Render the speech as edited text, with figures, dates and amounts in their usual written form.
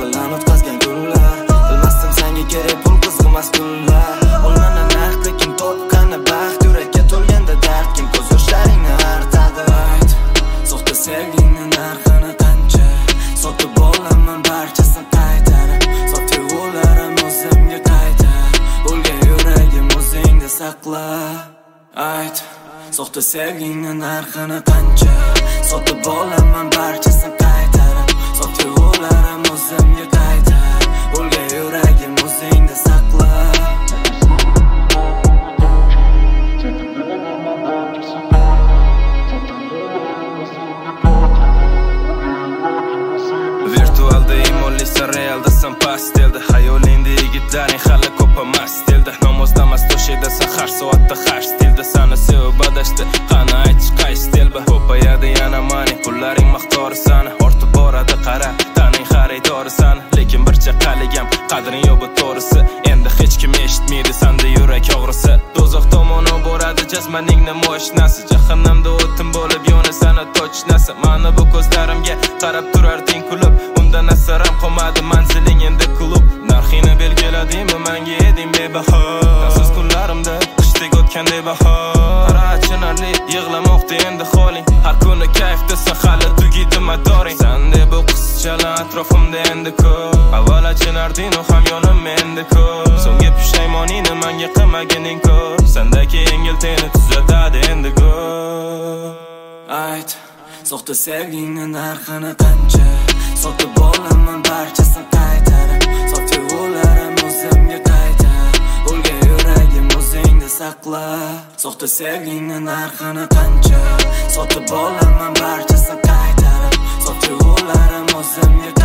bilan o'tkazgan kunlar. Bilmasdim senga kerak pul qizg'imas kunlar. Olmana naqd lekin to'qqani baxt, yurakka to'lganda dard kim ko'z yoshlaringni artadi. Ayt, soxta sevgingni narxini qancha? Sotib olaman barchasini qaytarib. Sof tuyg'ularim o'zimga qayta. O'lgan yuragim o'zingda saqla. Ayt, soxta sevgingni narxini qancha? Sotib olaman barchasini qaytarib. Sof tuyg'ularim o'zimga qayta. O'lgan yuragim o'zingda saqla. Virtualda imolisa realda san pastelda. Hayolingda yigitlaring hali ko'pa mastelda. Namozdamas to'shayda sahar soatda har stilda. Sani sevib adashdi, qani aytish qaysi telba. Ko'payadi yana mani, pullaring maqtori sani. Ortib boradi qara, taning xaridori sani. Lekin bir chaqaligam qadring yo'q bu to'g'risi. Endi hech kim eshitmaydi sanda yurak og'risi. Do'zax tomon boradi jazmaningni mo'shnasi. Jahannamda o'tin bo'lib yonasani tochnasi. Mana bu ko'zlarimga qarab turarding kulib. Undan asaram qolmadi manziling endi klub. Narxini belgiladingmi menga eding bebaho. Nafsiz kunlarimda qishdek o'tgandek bahor. Qara achinarli yig'lamoqda endi holing. Har kuni kayfdasan hali tugidi madoring. Sende bu qizchalar atrofimda endi ko'p. Avval achinarding u ham yonimda endi ko'p. So'nggi pushaymoningni menga qilmaganing ko'p. Sendagi yengil teni tuzatadi endi ko'p. Ayt, soxta sevgingni narxini qancha? Sotib olaman barchasini qaytarib. Sof tuyg'ularim o'zimga qayta. O'lgan yuragim o'zingda saqla. Soxta sevgingni narxini qancha? Sotib olaman barchasini qaytarib. Sof tuyg'ularim o'zimga